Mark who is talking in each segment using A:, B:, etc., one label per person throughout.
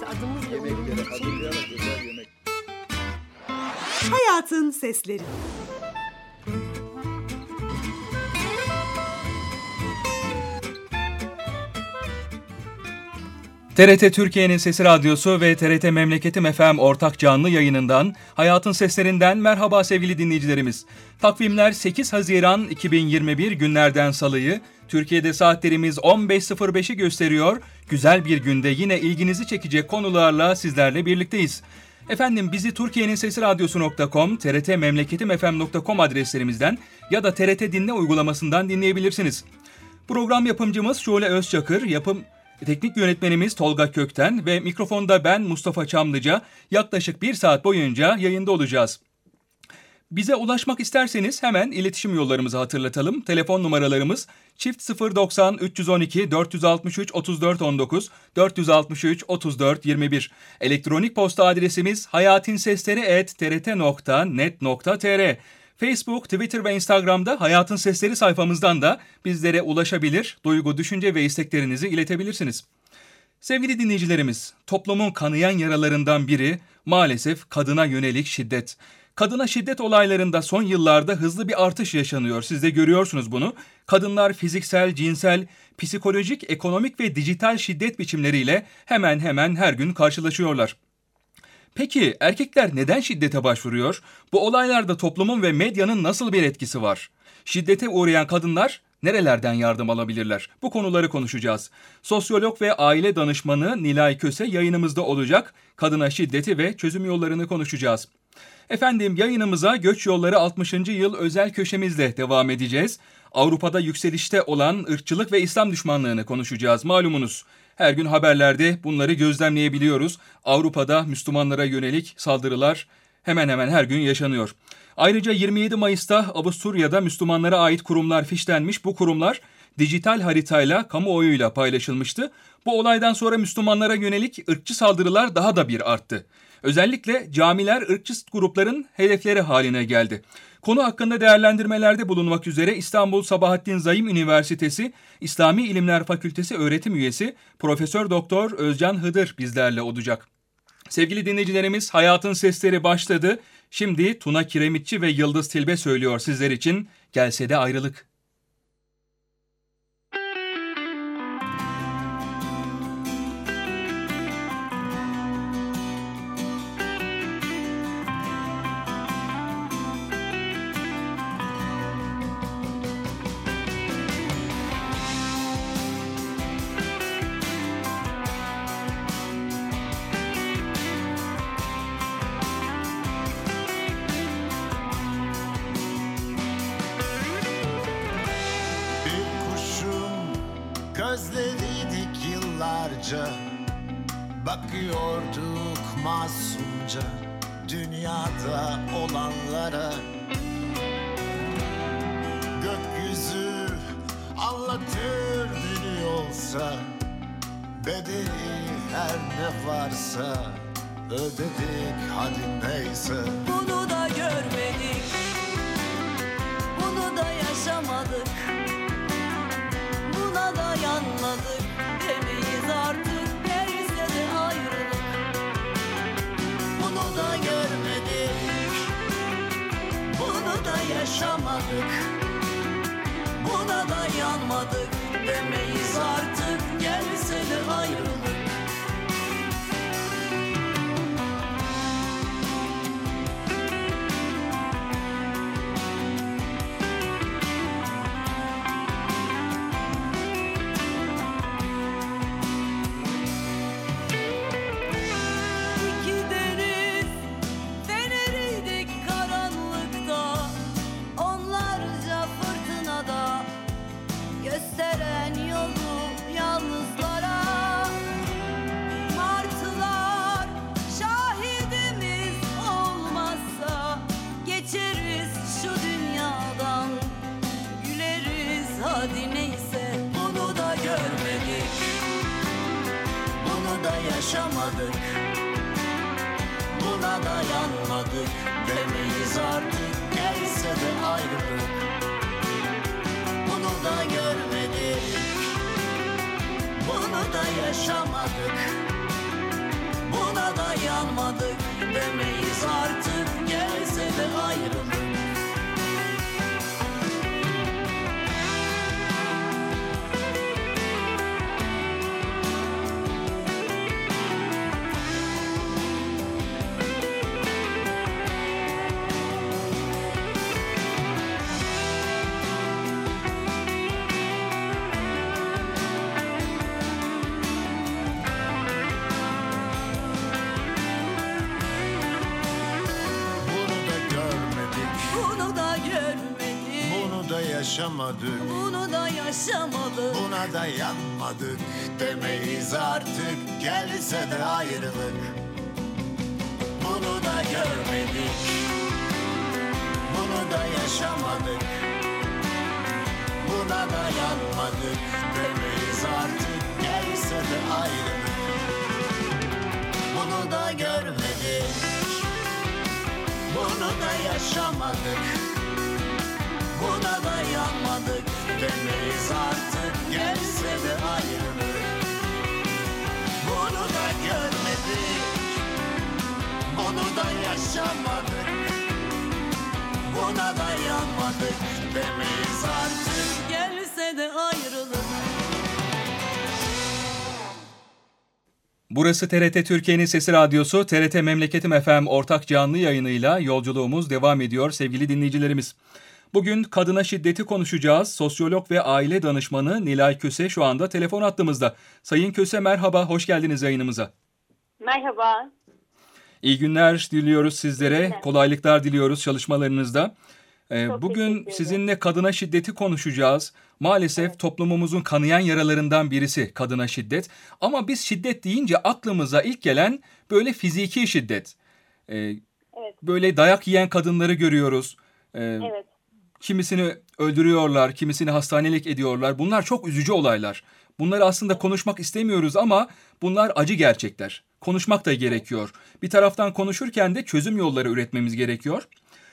A: işte adımız da
B: Yemekleri hazırlayarak güzel yemek.
C: Hayatın Sesleri.
D: TRT Türkiye'nin Sesi Radyosu ve TRT Memleketim FM ortak canlı yayınından, Hayatın Seslerinden merhaba sevgili dinleyicilerimiz. Takvimler 8 Haziran 2021 günlerden Salı'yı, Türkiye'de saatlerimiz 15.05'i gösteriyor. Güzel bir günde yine ilginizi çekecek konularla sizlerle birlikteyiz. Efendim bizi Türkiye'nin Sesi Radyosu.com, trtmemleketimfm.com adreslerimizden ya da TRT Dinle uygulamasından dinleyebilirsiniz. Program yapımcımız Şule Özçakır, teknik yönetmenimiz Tolga Kökten ve mikrofonda ben Mustafa Çamlıca yaklaşık 1 saat boyunca yayında olacağız. Bize ulaşmak isterseniz hemen iletişim yollarımızı hatırlatalım. Telefon numaralarımız +090 312 463 34 19 463 34 21. Elektronik posta adresimiz hayatinsesleri@trt.net.tr. Facebook, Twitter ve Instagram'da Hayatın Sesleri sayfamızdan da bizlere ulaşabilir, duygu, düşünce ve isteklerinizi iletebilirsiniz. Sevgili dinleyicilerimiz, toplumun kanayan yaralarından biri maalesef kadına yönelik şiddet. Kadına şiddet olaylarında son yıllarda hızlı bir artış yaşanıyor. Siz de görüyorsunuz bunu. Kadınlar fiziksel, cinsel, psikolojik, ekonomik ve dijital şiddet biçimleriyle hemen hemen her gün karşılaşıyorlar. Peki erkekler neden şiddete başvuruyor? Bu olaylarda toplumun ve medyanın nasıl bir etkisi var? Şiddete uğrayan kadınlar nerelerden yardım alabilirler? Bu konuları konuşacağız. Sosyolog ve aile danışmanı Nilay Köse yayınımızda olacak. Kadına şiddeti ve çözüm yollarını konuşacağız. Efendim yayınımıza Göç Yolları 60. yıl özel köşemizle devam edeceğiz. Avrupa'da yükselişte olan ırkçılık ve İslam düşmanlığını konuşacağız malumunuz. Her gün haberlerde bunları gözlemleyebiliyoruz. Avrupa'da Müslümanlara yönelik saldırılar hemen hemen her gün yaşanıyor. Ayrıca 27 Mayıs'ta Avusturya'da Müslümanlara ait kurumlar fişlenmiş. Bu kurumlar dijital haritayla, kamuoyuyla paylaşılmıştı. Bu olaydan sonra Müslümanlara yönelik ırkçı saldırılar daha da bir arttı. Özellikle camiler ırkçı grupların hedefleri haline geldi. Konu hakkında değerlendirmelerde bulunmak üzere İstanbul Sabahattin Zaim Üniversitesi İslami İlimler Fakültesi öğretim üyesi Profesör Doktor Özcan Hıdır bizlerle olacak. Sevgili dinleyicilerimiz, Hayatın Sesleri başladı. Şimdi Tuna Kiremitçi ve Yıldız Tilbe söylüyor sizler için Gelse de Ayrılık.
E: Gözleriydik yıllarca, bakıyorduk masumca dünyada olanlara. Gökyüzü anlatır dili olsa, bedeli her ne varsa ödedik hadi neyse.
F: Bunu da görmedik, bunu da yaşamadık, buna da yanmadık demeyiz artık, neyse de ayrılık.
E: Bunu da görmedik, bunu da yaşamadık,
F: Buna da yanmadık demeyiz artık, gelse de ayrılık.
E: Yaşamadık, buna da yanmadık demeyiz artık, gelse de ayrılık. Bunu da görmedik, bunu da yaşamadık, Buna dayanmadık demeyiz artık, gelse de ayrılık.
F: Bunu da görmedik,
E: Bunu da yaşamadık,
F: bunu da yaşamadık.
E: buna dayanmadık demeyiz artık, gelse de ayrılık. Bunu da görmedik, bunu da yaşamadık, buna dayanmadık demeyiz artık, gelse de ayrılık. Bunu da görmedik, bunu da yaşamadık, buna dayanmadık demeyiz artık, gelse de ayrılık. Bunu da görmedik, bunu da yaşamadık, buna dayanmadık demeyiz artık.
F: Gelse de ayrılık.
D: Burası TRT Türkiye'nin Sesi Radyosu, TRT Memleketim FM ortak canlı yayınıyla yolculuğumuz devam ediyor sevgili dinleyicilerimiz. Bugün kadına şiddeti konuşacağız. Sosyolog ve aile danışmanı Nilay Köse şu anda telefon hattımızda. Sayın Köse merhaba, hoş geldiniz yayınımıza.
A: Merhaba.
D: İyi günler diliyoruz sizlere,
A: günler.
D: kolaylıklar diliyoruz çalışmalarınızda.
A: Çok
D: Bugün
A: teşekkür ederim.
D: sizinle kadına şiddeti konuşacağız. Maalesef toplumumuzun kanayan yaralarından birisi kadına şiddet. Ama biz şiddet deyince aklımıza ilk gelen böyle fiziki şiddet. Böyle dayak yiyen kadınları görüyoruz.
A: Evet.
D: Kimisini öldürüyorlar, kimisini hastanelik ediyorlar. Bunlar çok üzücü olaylar. Bunları aslında konuşmak istemiyoruz ama bunlar acı gerçekler. Konuşmak da gerekiyor. Bir taraftan konuşurken de çözüm yolları üretmemiz gerekiyor.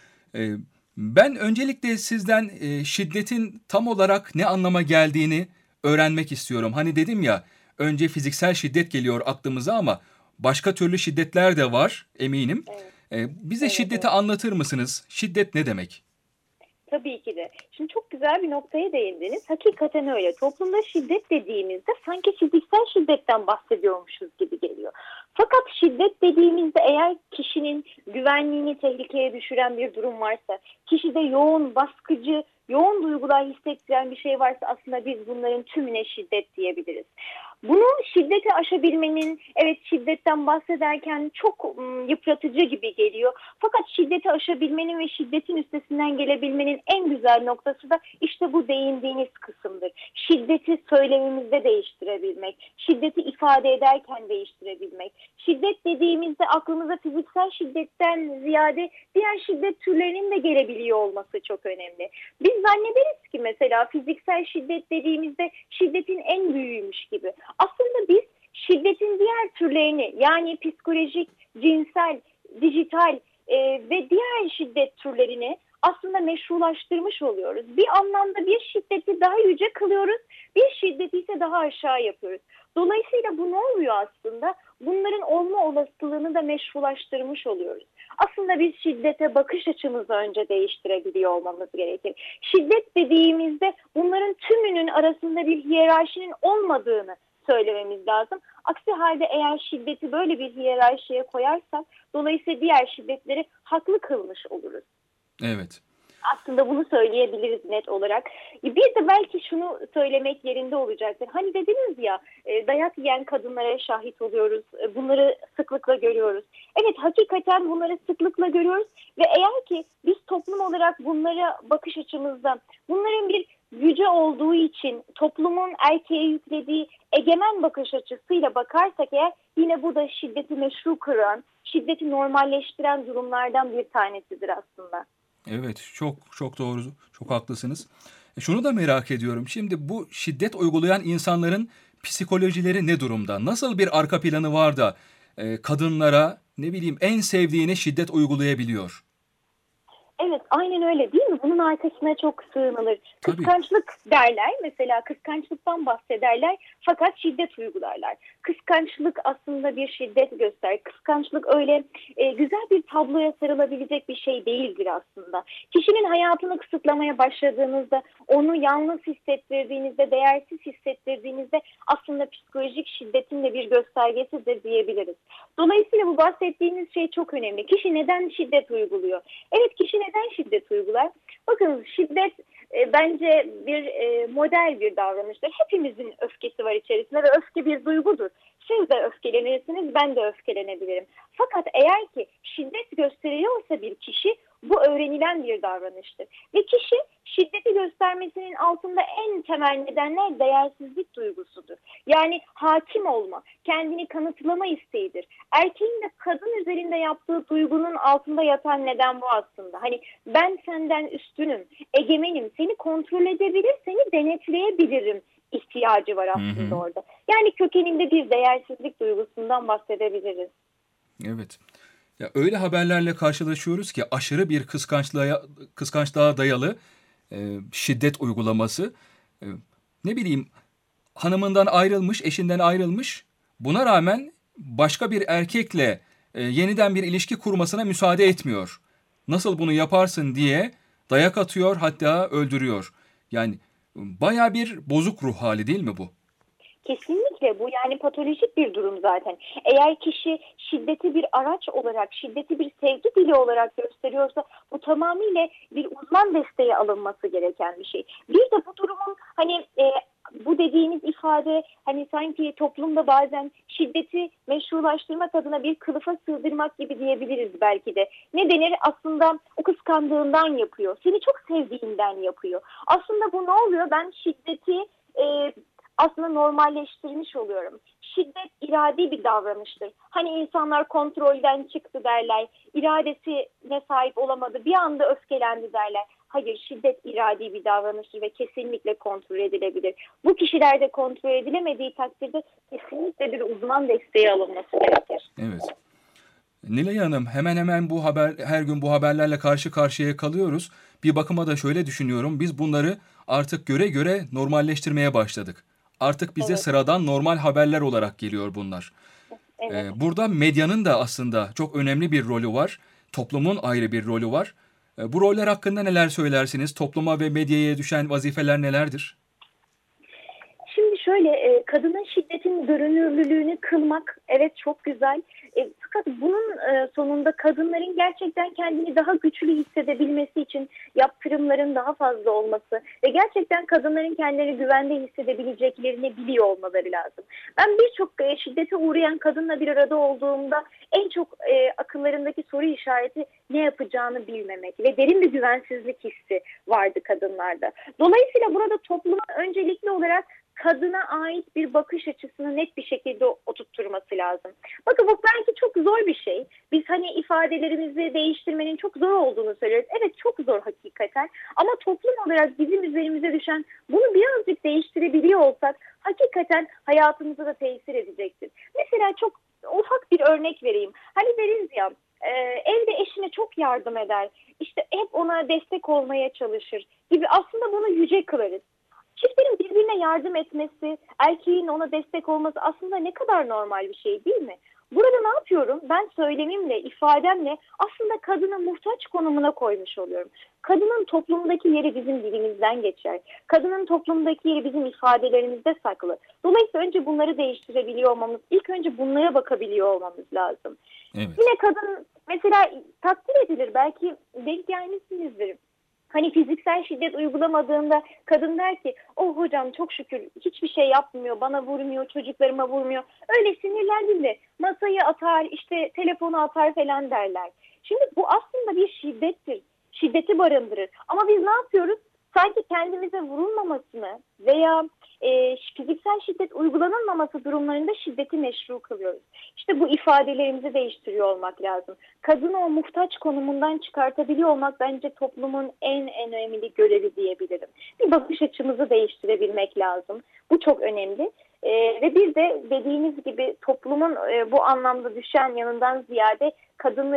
D: Ben öncelikle sizden şiddetin tam olarak ne anlama geldiğini öğrenmek istiyorum. Hani dedim ya, önce fiziksel şiddet geliyor aklımıza ama başka türlü şiddetler de var eminim. Bize şiddeti anlatır mısınız? Şiddet ne demek?
A: Tabii ki de. Şimdi çok güzel bir noktaya değindiniz. Hakikaten öyle. Toplumda şiddet dediğimizde sanki fiziksel şiddetten bahsediyormuşuz gibi geliyor. Fakat şiddet dediğimizde eğer kişinin güvenliğini tehlikeye düşüren bir durum varsa, kişide yoğun, baskıcı, yoğun duygular hissettiren bir şey varsa aslında biz bunların tümüne şiddet diyebiliriz. Bunu şiddeti aşabilmenin, evet şiddetten bahsederken çok yıpratıcı gibi geliyor. Fakat şiddeti aşabilmenin ve şiddetin üstesinden gelebilmenin en güzel noktası da işte bu değindiğiniz kısımdır. Şiddeti söylemimizde değiştirebilmek, şiddeti ifade ederken değiştirebilmek. Şiddet dediğimizde aklımıza fiziksel şiddetten ziyade diğer şiddet türlerinin de gelebiliyor olması çok önemli. Biz zannederiz ki mesela fiziksel şiddet dediğimizde şiddetin en büyüğüymüş gibi. Aslında biz şiddetin diğer türlerini yani psikolojik, cinsel, dijital ve diğer şiddet türlerini aslında meşrulaştırmış oluyoruz. Bir anlamda bir şiddeti daha yüce kılıyoruz, bir şiddeti ise daha aşağı yapıyoruz. Dolayısıyla bu ne oluyor aslında? Bunların olma olasılığını da meşrulaştırmış oluyoruz. Aslında biz şiddete bakış açımızı önce değiştirebiliyor olmamız gerekir. Şiddet dediğimizde bunların tümünün arasında bir hiyerarşinin olmadığını söylememiz lazım. Aksi halde eğer şiddeti böyle bir hiyerarşiye koyarsak dolayısıyla diğer şiddetleri haklı kılmış oluruz.
D: Evet.
A: Aslında bunu söyleyebiliriz net olarak. Bir de belki şunu söylemek yerinde olacaktır. Hani dediniz ya dayak yiyen kadınlara şahit oluyoruz. Bunları sıklıkla görüyoruz. Evet hakikaten bunları sıklıkla görüyoruz. Ve eğer ki biz toplum olarak bunlara bakış açımızda bunların bir gücü olduğu için toplumun erkeğe yüklediği egemen bakış açısıyla bakarsak eğer yine bu da şiddeti meşru kılan, şiddeti normalleştiren durumlardan bir tanesidir aslında.
D: Evet, çok doğru, çok haklısınız. Şunu da merak ediyorum. Şimdi bu şiddet uygulayan insanların psikolojileri ne durumda? Nasıl bir arka planı var da kadınlara, ne bileyim, en sevdiğine şiddet uygulayabiliyor?
A: Evet, aynen öyle değil mi? Bunun arkasına çok sığınılır.
D: Tabii.
A: Kıskançlık derler. Mesela kıskançlıktan bahsederler fakat şiddet uygularlar. Kıskançlık aslında bir şiddet gösterir. Kıskançlık öyle güzel bir tabloya sarılabilecek bir şey değildir aslında. Kişinin hayatını kısıtlamaya başladığınızda, onu yalnız hissettirdiğinizde, değersiz hissettirdiğinizde aslında psikolojik şiddetin de bir göstergesidir diyebiliriz. Dolayısıyla bu bahsettiğiniz şey çok önemli. Kişi neden şiddet uyguluyor? Evet, kişi neden şiddet uygular? Bakın, şiddet bence bir model bir davranıştır. Hepimizin öfkesi var içerisinde ve öfke bir duygudur. Siz de öfkelenirsiniz, ben de öfkelenebilirim. Fakat eğer ki şiddet gösteriyorsa bir kişi, bu öğrenilen bir davranıştır. Ve kişi şiddeti göstermesinin altında en temel nedenler değersizlik duygusudur. Yani hakim olma, kendini kanıtlama isteğidir. Erkeğin de kadın üzerinde yaptığı duygunun altında yatan neden bu aslında. Hani ben senden üstünüm, egemenim, seni kontrol edebilir, seni denetleyebilirim ihtiyacı var aslında orada. Yani kökeninde bir değersizlik duygusundan bahsedebiliriz.
D: Evet. Ya öyle haberlerle karşılaşıyoruz ki aşırı bir kıskançlığa dayalı şiddet uygulaması. Ne bileyim, hanımından ayrılmış, eşinden ayrılmış. Buna rağmen başka bir erkekle yeniden bir ilişki kurmasına müsaade etmiyor. Nasıl bunu yaparsın diye dayak atıyor, hatta öldürüyor. Yani baya bir bozuk ruh hali değil mi bu?
A: Kesinlikle bu, yani patolojik bir durum zaten. Eğer kişi şiddeti bir araç olarak, şiddeti bir sevgi dili olarak gösteriyorsa bu tamamıyla bir uzman desteği alınması gereken bir şey. Bir de bu durumun hani bu dediğiniz ifade hani sanki toplumda bazen şiddeti meşrulaştırmak adına bir kılıfa sığdırmak gibi diyebiliriz belki de. Ne denir? Aslında o kıskandığından yapıyor. Seni çok sevdiğinden yapıyor. Aslında bu ne oluyor? Ben şiddeti aslında normalleştirmiş oluyorum. Şiddet iradi bir davranıştır. Hani insanlar kontrolden çıktı derler, iradesine sahip olamadı, bir anda öfkelendi derler. Hayır, şiddet iradi bir davranıştır ve kesinlikle kontrol edilebilir. Bu kişilerde kontrol edilemediği takdirde kesinlikle bir uzman desteği alınması gerekir.
D: Evet. Nilay Hanım, hemen hemen her gün bu haberlerle karşı karşıya kalıyoruz. Bir bakıma da şöyle düşünüyorum. Biz bunları artık göre göre normalleştirmeye başladık. Artık bize
A: Evet.
D: sıradan normal haberler olarak geliyor bunlar.
A: Evet.
D: Burada medyanın da aslında çok önemli bir rolü var. Toplumun ayrı bir rolü var. Bu roller hakkında neler söylersiniz? Topluma ve medyaya düşen vazifeler nelerdir?
A: Şimdi şöyle, kadının şiddetin görünürlülüğünü kılmak evet çok güzel. Fakat bunun sonunda kadınların gerçekten kendini daha güçlü hissedebilmesi için yaptırımların daha fazla olması ve gerçekten kadınların kendilerini güvende hissedebileceklerini biliyor olmaları lazım. Ben birçok şiddete uğrayan kadınla bir arada olduğumda en çok akıllarındaki soru işareti ne yapacağını bilmemek ve derin bir güvensizlik hissi vardı kadınlarda. Dolayısıyla burada toplumun öncelikli olarak kadına ait bir bakış açısını net bir şekilde oturtturması lazım. Bakın, bu belki çok zor bir şey. Biz hani ifadelerimizi değiştirmenin çok zor olduğunu söylüyoruz. Evet, çok zor hakikaten. Ama toplum olarak bizim üzerimize düşen, bunu birazcık değiştirebiliyor olsak hakikaten hayatımıza da tesir edecektir. Mesela çok ufak bir örnek vereyim. Hani deriz ya, evde eşine çok yardım eder, İşte hep ona destek olmaya çalışır gibi, aslında bunu yüce kılarız. Çiftlerin birbirine yardım etmesi, erkeğin ona destek olması aslında ne kadar normal bir şey değil mi? Burada ne yapıyorum? Ben söylemimle, ifademle aslında kadını muhtaç konumuna koymuş oluyorum. Kadının toplumdaki yeri bizim dilimizden geçer. Kadının toplumdaki yeri bizim ifadelerimizde saklı. Dolayısıyla önce bunları değiştirebiliyor olmamız, ilk önce bunlara bakabiliyor olmamız lazım.
D: Evet.
A: Yine kadın mesela takdir edilir, belki denk gelmişsinizdir. Hani fiziksel şiddet uygulamadığında kadın der ki, oh hocam çok şükür hiçbir şey yapmıyor, bana vurmuyor, çocuklarıma vurmuyor. Öyle sinirlendiğinde masayı atar, işte telefonu atar falan derler. Şimdi bu aslında bir şiddettir. Şiddeti barındırır. Ama biz ne yapıyoruz? Sanki kendimize vurulmamasını veya fiziksel şiddet uygulanılmaması durumlarında şiddeti meşru kılıyoruz. İşte bu ifadelerimizi değiştiriyor olmak lazım. Kadını o muhtaç konumundan çıkartabiliyor olmak bence toplumun en önemli görevi diyebilirim. Bir bakış açımızı değiştirebilmek lazım. Bu çok önemli. Ve bir de dediğiniz gibi toplumun bu anlamda düşen yanından ziyade kadınların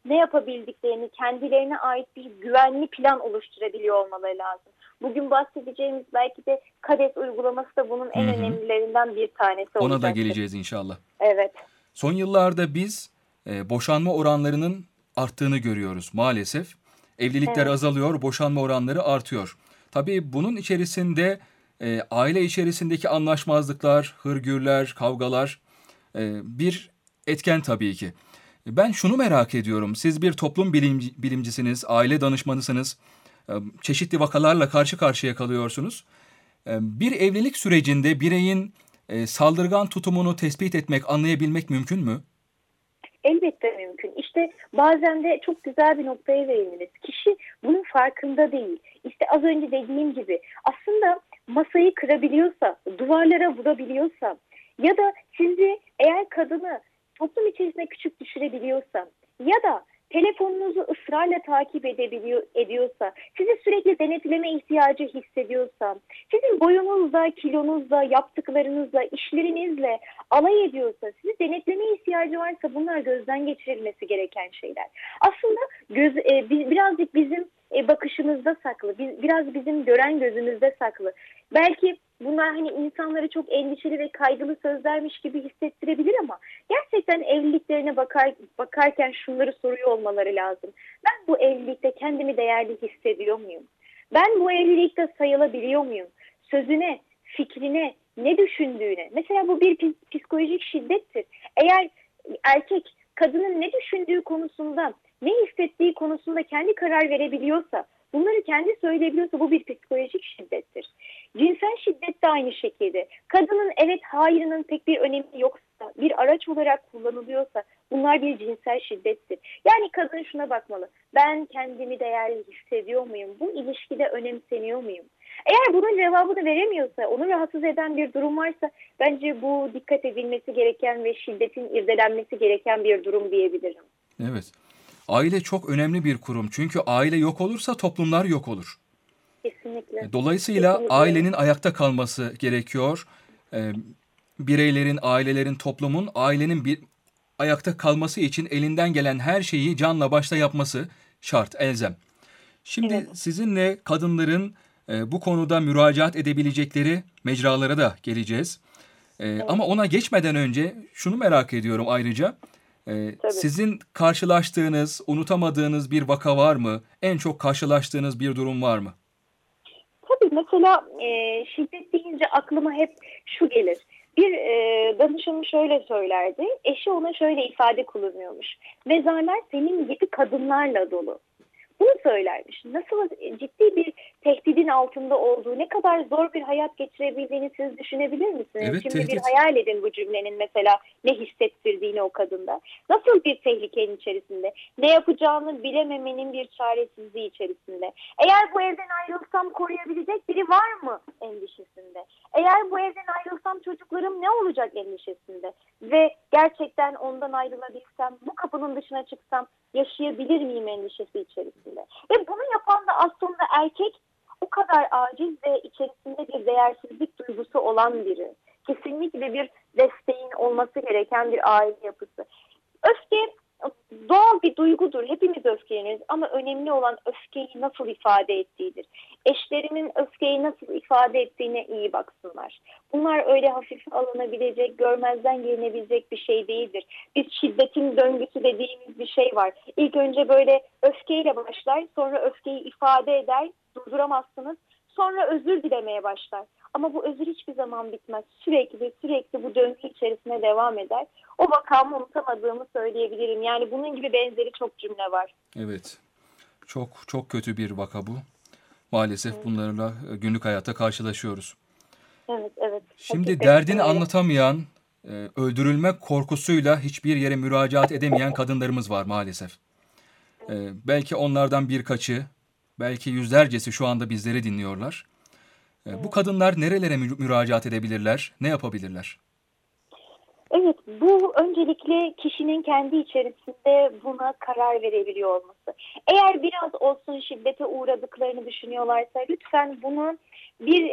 A: ne yapabildiklerini, kendilerine ait bir güvenli plan oluşturabiliyor olmaları lazım. Bugün bahsedeceğimiz belki de KADES uygulaması da bunun en önemlilerinden bir tanesi olacak.
D: Ona da geleceğiz inşallah.
A: Evet.
D: Son yıllarda biz boşanma oranlarının arttığını görüyoruz maalesef. Evlilikler azalıyor, boşanma oranları artıyor. Tabii bunun içerisinde aile içerisindeki anlaşmazlıklar, hırgürler, kavgalar bir etken tabii ki. Ben şunu merak ediyorum. Siz bir toplum bilimcisiniz, aile danışmanısınız. Çeşitli vakalarla karşı karşıya kalıyorsunuz. Bir evlilik sürecinde bireyin saldırgan tutumunu tespit etmek, anlayabilmek mümkün mü?
A: Elbette mümkün. İşte bazen de çok güzel bir noktaya değindiniz. Kişi bunun farkında değil. İşte az önce dediğim gibi aslında masayı kırabiliyorsa, duvarlara vurabiliyorsa ya da sizi eğer kadını toplum içerisinde küçük düşürebiliyorsa ya da telefonunuzu ısrarla takip ediyorsa, sizi sürekli denetleme ihtiyacı hissediyorsa, sizin boyunuzla, kilonuzla, yaptıklarınızla, işlerinizle alay ediyorsa, sizi denetleme ihtiyacı varsa bunlar gözden geçirilmesi gereken şeyler. Aslında birazcık bizim bakışımızda saklı, biraz bizim gören gözümüzde saklı. Belki bunlar hani insanları çok endişeli ve kaygılı sözlermiş gibi hissettirebilir ama gerçekten evliliklerine bakarken şunları soruyor olmaları lazım. Ben bu evlilikte kendimi değerli hissediyor muyum? Ben bu evlilikte sayılabiliyor muyum? Sözüne, fikrine, ne düşündüğüne. Mesela bu bir psikolojik şiddettir. Eğer erkek kadının ne düşündüğü konusunda, ne hissettiği konusunda kendi karar verebiliyorsa, bunları kendi söyleyebiliyorsa bu bir psikolojik şiddettir. Cinsel şiddet de aynı şekilde. Kadının evet hayırının pek bir önemi yoksa, bir araç olarak kullanılıyorsa bunlar bir cinsel şiddettir. Yani kadın şuna bakmalı. Ben kendimi değerli hissediyor muyum? Bu ilişkide önemseniyor muyum? Eğer bunun cevabını veremiyorsa, onu rahatsız eden bir durum varsa bence bu dikkat edilmesi gereken ve şiddetin irdelenmesi gereken bir durum diyebilirim.
D: Evet. Aile çok önemli bir kurum. Çünkü aile yok olursa toplumlar yok olur.
A: Kesinlikle.
D: Dolayısıyla
A: Kesinlikle.
D: ailenin ayakta kalması gerekiyor. Bireylerin, ailelerin, toplumun ailenin bir ayakta kalması için elinden gelen her şeyi canla başla yapması şart, elzem. Şimdi
A: Evet.
D: sizinle kadınların bu konuda müracaat edebilecekleri mecralara da geleceğiz. Ama ona geçmeden önce şunu merak ediyorum ayrıca.
A: Tabii.
D: Sizin karşılaştığınız, unutamadığınız bir vaka var mı? En çok karşılaştığınız bir durum var mı?
A: Tabii mesela şiddet deyince aklıma hep şu gelir. Bir danışanım şöyle söylerdi. Eşi ona şöyle ifade kullanıyormuş. Mezarlar senin gibi kadınlarla dolu. Bunu söylermiş. Nasıl ciddi bir tehdidin altında olduğu, ne kadar zor bir hayat geçirebildiğini siz düşünebilir misiniz?
D: Evet,
A: Şimdi bir
D: tehdit.
A: hayal edin bu cümlenin mesela ne hissettirdiğini o kadında. Nasıl bir tehlikenin içerisinde, ne yapacağını bilememenin bir çaresizliği içerisinde. Eğer bu evden ayrılsam koruyabilecek biri var mı endişesinde. Eğer bu evden ayrılsam çocuklarım ne olacak endişesinde. Ve gerçekten ondan ayrılabilsem, bu kapının dışına çıksam yaşayabilir miyim endişesi içerisinde. Ve bunu yapan da aslında erkek o kadar aciz ve içerisinde bir değersizlik duygusu olan biri. Kesinlikle bir desteğin olması gereken bir aile yapısı. Öfke doğal bir duygudur. Hepimiz öfkeleniriz ama önemli olan öfkeyi nasıl ifade ettiğidir. Eşlerinin öfkeyi nasıl ifade ettiğine iyi baksınlar. Bunlar öyle hafife alınabilecek, görmezden gelinebilecek bir şey değildir. Bir şiddetin döngüsü dediğimiz bir şey var. İlk önce böyle öfkeyle başlar, sonra öfkeyi ifade eder, durduramazsınız. Sonra özür dilemeye başlar. Ama bu özür hiçbir zaman bitmez. Sürekli bu döngü içerisine devam eder. O vakamı unutamadığımı söyleyebilirim. Yani bunun gibi benzeri çok cümle var.
D: Evet. Çok çok kötü bir vaka bu. Maalesef bunlarla günlük hayatta karşılaşıyoruz.
A: Evet.
D: Şimdi
A: Hakikaten
D: derdini
A: öyle.
D: anlatamayan, öldürülme korkusuyla hiçbir yere müracaat edemeyen kadınlarımız var maalesef. Belki onlardan birkaçı, belki yüzlercesi şu anda bizleri dinliyorlar. Bu kadınlar nerelere müracaat edebilirler, ne yapabilirler?
A: Evet, bu öncelikle kişinin kendi içerisinde buna karar verebiliyor olması. Eğer biraz olsun şiddete uğradıklarını düşünüyorlarsa lütfen bunu bir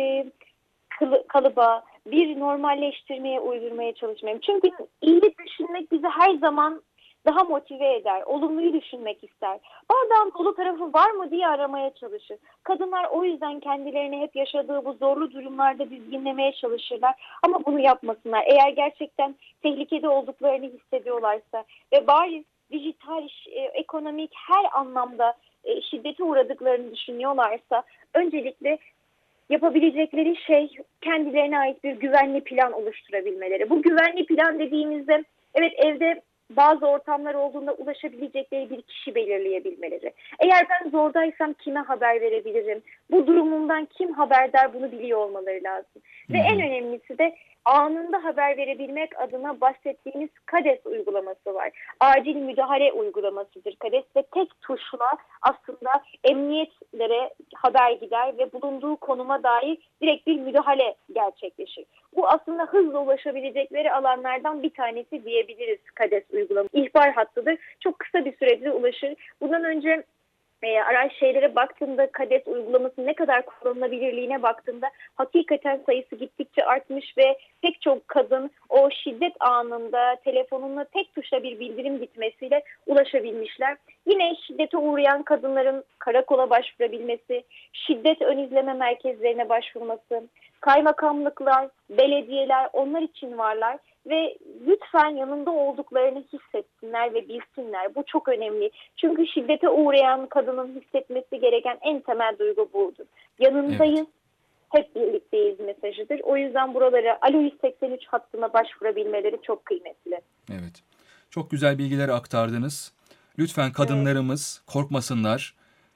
A: kalıba, bir normalleştirmeye, uydurmaya çalışmayalım. Çünkü iyi düşünmek bizi her zaman daha motive eder, olumluyu düşünmek ister. Bardağın dolu tarafı var mı diye aramaya çalışır. Kadınlar o yüzden kendilerini hep yaşadığı bu zorlu durumlarda dizginlemeye çalışırlar. Ama bunu yapmasınlar. Eğer gerçekten tehlikede olduklarını hissediyorlarsa ve bariz dijital, ekonomik her anlamda şiddete uğradıklarını düşünüyorlarsa öncelikle yapabilecekleri şey kendilerine ait bir güvenli plan oluşturabilmeleri. Bu güvenli plan dediğimizde evet evde bazı ortamlar olduğunda ulaşabilecekleri bir kişi belirleyebilmeleri. Eğer ben zordaysam kime haber verebilirim? Bu durumumdan kim haberdar bunu biliyor olmaları lazım. Ve en önemlisi de anında haber verebilmek adına bahsettiğimiz KADES uygulaması var. Acil müdahale uygulamasıdır KADES ve tek tuşla aslında emniyetlere haber gider ve bulunduğu konuma dair direkt bir müdahale gerçekleşir. Bu aslında hızla ulaşabilecekleri alanlardan bir tanesi diyebiliriz KADES uygulaması. İhbar hattıdır. Çok kısa bir sürede ulaşır. Bundan önce araç şeylere baktığımda KADES uygulamasının ne kadar kullanılabilirliğine baktığımda hakikaten sayısı gittikçe artmış ve pek çok kadın o şiddet anında telefonuna tek tuşla bir bildirim gitmesiyle ulaşabilmişler. Yine şiddete uğrayan kadınların karakola başvurabilmesi, şiddet ön izleme merkezlerine başvurması, kaymakamlıklar, belediyeler onlar için varlar. Ve lütfen yanında olduklarını hissetsinler ve bilsinler. Bu çok önemli. Çünkü şiddete uğrayan kadının hissetmesi gereken en temel duygu budur. Yanındayız, hep birlikteyiz mesajıdır. O yüzden buralara Alo 183 hattına başvurabilmeleri çok kıymetli.
D: Evet. Çok güzel bilgiler aktardınız. Lütfen kadınlarımız korkmasınlar.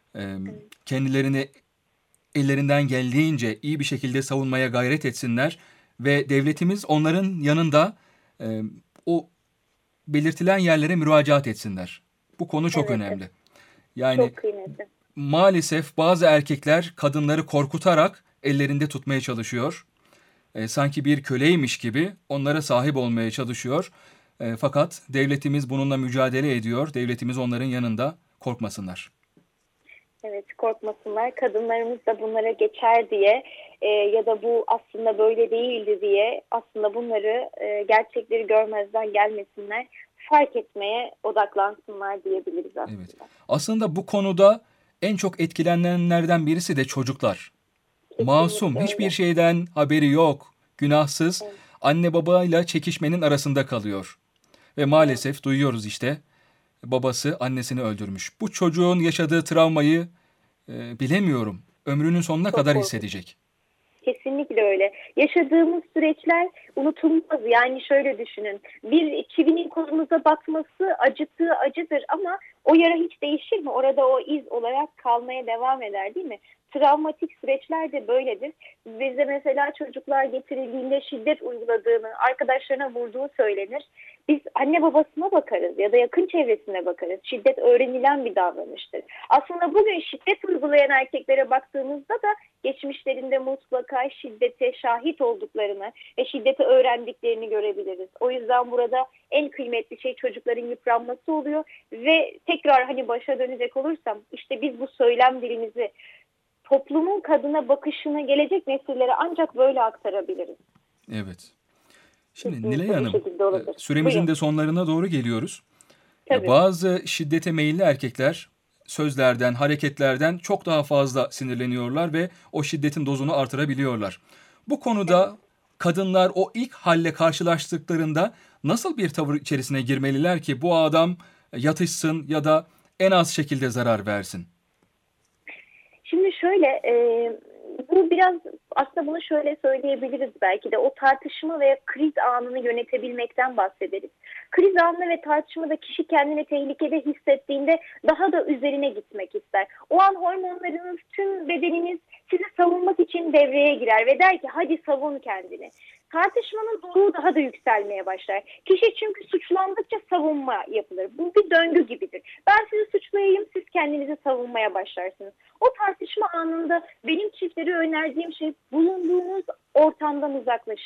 D: Kendilerini ellerinden geldiğince iyi bir şekilde savunmaya gayret etsinler. Ve devletimiz onların yanında o belirtilen yerlere müracaat etsinler. Bu konu çok önemli. Yani
A: çok kıymetli.
D: Maalesef bazı erkekler kadınları korkutarak ellerinde tutmaya çalışıyor. Sanki bir köleymiş gibi onlara sahip olmaya çalışıyor. Fakat devletimiz bununla mücadele ediyor. Devletimiz onların yanında, korkmasınlar.
A: Evet, korkmasınlar. Kadınlarımız da bunlara geçer diye ya da bu aslında böyle değildi diye aslında bunları gerçekleri görmezden gelmesinler. Fark etmeye odaklansınlar diyebiliriz aslında.
D: Evet. Aslında bu konuda en çok etkilenenlerden birisi de çocuklar.
A: Kesinlikle
D: Masum,
A: öyle.
D: hiçbir şeyden haberi yok, günahsız, anne babayla çekişmenin arasında kalıyor. Ve maalesef duyuyoruz işte, babası annesini öldürmüş. Bu çocuğun yaşadığı travmayı bilemiyorum, ömrünün sonuna
A: Çok
D: kadar
A: korkunç.
D: hissedecek.
A: Kesinlikle öyle. Yaşadığımız süreçler unutulmaz. Yani şöyle düşünün. Bir çivinin kolumuza batması acıttığı acıdır ama o yara hiç değişir mi? Orada o iz olarak kalmaya devam eder değil mi? Travmatik süreçler de böyledir. Bize mesela çocuklar getirildiğinde şiddet uyguladığını, arkadaşlarına vurduğu söylenir. Biz anne babasına bakarız ya da yakın çevresine bakarız. Şiddet öğrenilen bir davranıştır. Aslında bugün şiddet uygulayan erkeklere baktığımızda da geçmişlerinde mutlaka şiddete şahit olduklarını ve şiddeti öğrendiklerini görebiliriz. O yüzden burada en kıymetli şey çocukların yıpranması oluyor ve tekrar hani başa dönecek olursam işte biz bu söylem dilimizi, toplumun kadına bakışını gelecek nesillere ancak böyle aktarabiliriz.
D: Evet. Şimdi
A: Kesinlikle
D: Nilay
A: bu
D: Hanım,
A: şekilde olabilir.
D: süremizin
A: Buyurun.
D: de sonlarına doğru geliyoruz.
A: Tabii.
D: Bazı şiddete meyilli erkekler sözlerden, hareketlerden çok daha fazla sinirleniyorlar ve o şiddetin dozunu artırabiliyorlar. Bu konuda kadınlar o ilk halle karşılaştıklarında nasıl bir tavır içerisine girmeliler ki bu adam yatışsın ya da en az şekilde zarar versin?
A: Şimdi şöyle, bu biraz aslında bunu şöyle söyleyebiliriz belki de o tartışma ve kriz anını yönetebilmekten bahsederiz. Kriz anı ve tartışmada kişi kendini tehlikede hissettiğinde daha da üzerine gitmek ister. O an hormonlarınız, tüm bedeniniz sizi savunmak için devreye girer ve der ki hadi savun kendini. Tartışmanın doruğu daha da yükselmeye başlar. Kişi çünkü suçlandıkça savunma yapılır. Bu bir döngü gibidir. Ben sizi suçlayayım, siz kendinizi savunmaya başlarsınız. O tartışma anında benim çiftlere önerdiğim şey bulunduğunuz ortamdan uzaklaşın.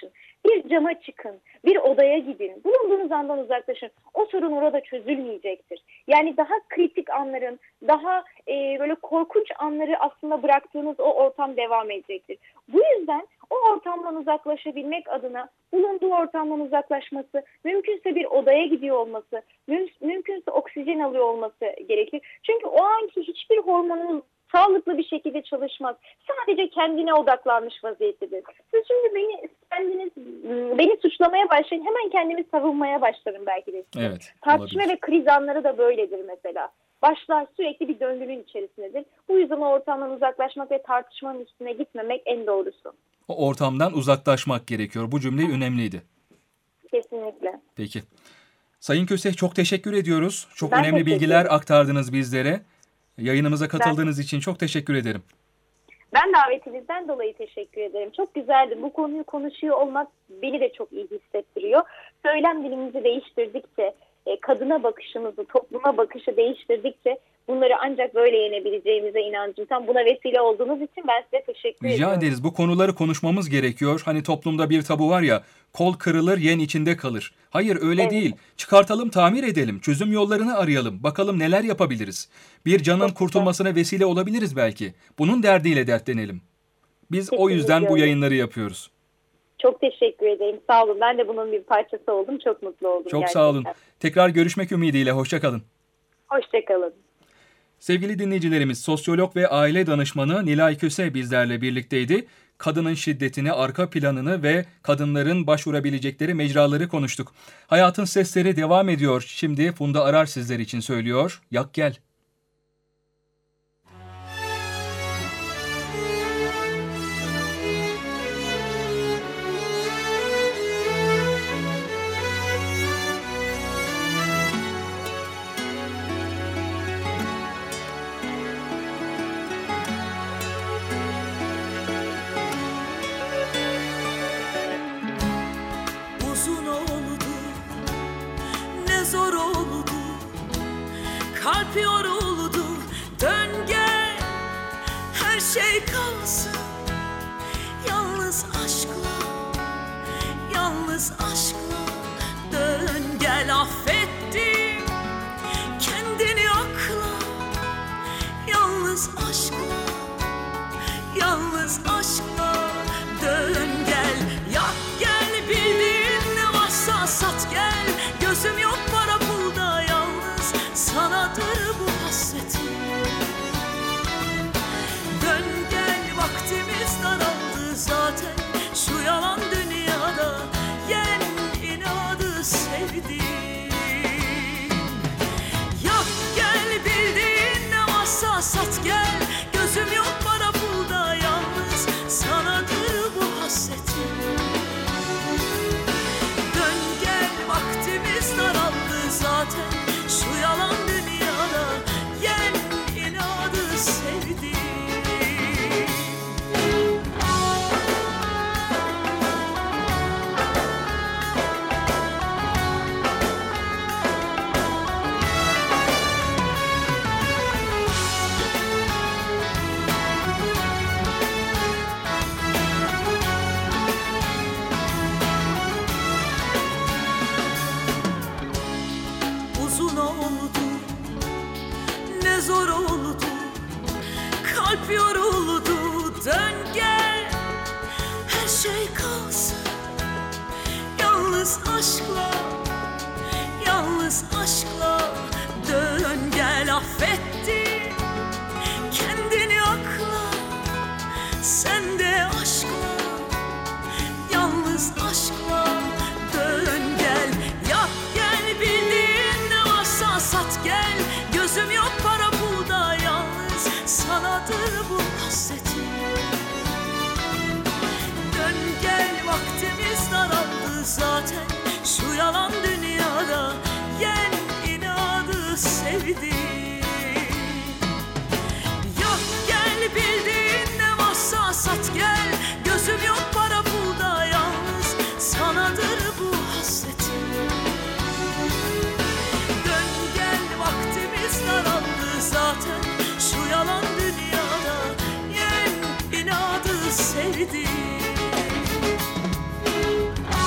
A: Bir cama çıkın, bir odaya gidin, bulunduğunuz andan uzaklaşın. O sorun orada çözülmeyecektir. Yani daha kritik anların, daha böyle korkunç anları aslında bıraktığınız o ortam devam edecektir. Bu yüzden o ortamdan uzaklaşabilmek adına bulunduğu ortamdan uzaklaşması, mümkünse bir odaya gidiyor olması, mümkünse oksijen alıyor olması gerekir. Çünkü o anki hiçbir hormonun sağlıklı bir şekilde çalışmaz. Sadece kendine odaklanmış vaziyettedir. Siz şimdi beni suçlamaya başlayın. Hemen kendimi savunmaya başlarım belki de.
D: Evet.
A: Tartışma
D: olabilir.
A: ve kriz anları da böyledir mesela. Başlar sürekli bir döngünün içerisindedir. Bu yüzden o ortamdan uzaklaşmak ve tartışmanın üstüne gitmemek en doğrusu.
D: O ortamdan uzaklaşmak gerekiyor. Bu cümle önemliydi.
A: Kesinlikle.
D: Peki. Sayın Köse, çok teşekkür ediyoruz. Çok
A: Ben
D: önemli
A: teşekkür
D: bilgiler
A: ederim.
D: aktardınız bizlere. Yayınımıza katıldığınız için çok teşekkür ederim.
A: Ben davetinizden dolayı teşekkür ederim. Çok güzeldi. Bu konuyu konuşuyor olmak beni de çok iyi hissettiriyor. Söylem dilimizi değiştirdikçe, kadına bakışımızı, topluma bakışı değiştirdikçe bunları ancak böyle yenebileceğimize inancım. Tam buna vesile olduğunuz için ben size teşekkür ediyorum.
D: Rica ederiz. Bu konuları konuşmamız gerekiyor. Hani toplumda bir tabu var ya, kol kırılır yen içinde kalır. Hayır öyle
A: Evet.
D: değil. Çıkartalım, tamir edelim. Çözüm yollarını arayalım. Bakalım neler yapabiliriz. Bir canın
A: Çok
D: kurtulmasına vesile olabiliriz belki. Bunun derdiyle dertlenelim. Biz o
A: Kesinlikle
D: yüzden bu
A: öyle.
D: yayınları yapıyoruz.
A: Çok teşekkür ederim. Sağ olun. Ben de bunun bir parçası oldum. Çok mutlu oldum.
D: Çok
A: gerçekten.
D: sağ olun. Tekrar görüşmek ümidiyle. Hoşça kalın.
A: Hoşçakalın.
D: Sevgili dinleyicilerimiz, sosyolog ve aile danışmanı Nilay Köse bizlerle birlikteydi. Kadının şiddetini, arka planını ve kadınların başvurabilecekleri mecraları konuştuk. Hayatın sesleri devam ediyor. Şimdi Funda Arar sizler için söylüyor. Yak gel.
F: Uzun oldu, ne zor oldu, kalp yoruldu, dön gel, her şey kalsın, yalnız aşkla, yalnız aşkla, dön gel affettim, kendini akla, yalnız aşkla, yalnız aşkla, dön gel, yak gel, bildiğin ne varsa sat gel, gözüm yok para pulda, yalnız sanadır bu hasretim. Dön gel, vaktimiz daraldı zaten, şu yalan dünyada, yen inadı sevdim. Yak gel, bildiğin ne varsa sat gel, gözüm yok para pulda, yalnız sanadır bu hasretim. Dön gel, vaktimiz daraldı zaten, şu yalan dünyada, yen inadı sevdim. Uzun oldu, ne zor oldu, kalp yoruldu, dön gel, her şey kalsın, yalnız aşkla, yalnız aşkla, dön gel affettim, kendini akla, sen de aşkla, yalnız aşkla, dön gel, yak gel, bildiğin ne varsa sat gel, gözüm yok para pulda, yalnız sanadır bu hasretim. Dön gel, vaktimiz daraldı zaten, şu yalan dünyada, yen inadı sevdim. Yak gel, bildiğin ne varsa sat gel, gözüm yok para pulda, yalnız sanadır bu hasretim. Dön gel, vaktimiz daraldı zaten, şu yalan dünyada, yen inadı sevdim.